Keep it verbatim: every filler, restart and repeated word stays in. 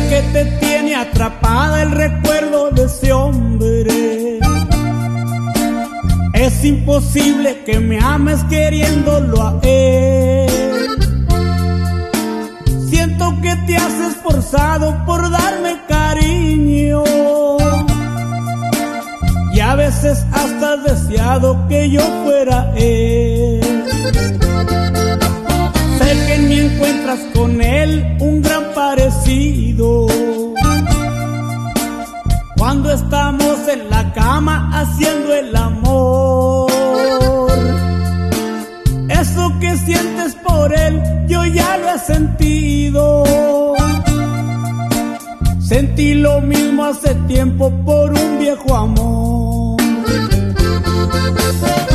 que te tiene atrapada el recuerdo de ese hombre. Es imposible que me ames queriéndolo a él. Siento que te has esforzado por darme cariño y a veces hasta has deseado que yo fuera él. Sé que en mí encuentras con él un gran parecido. Cuando estamos en la cama haciendo el amor, eso que sientes por él yo ya lo he sentido. Sentí lo mismo hace tiempo por un viejo amor.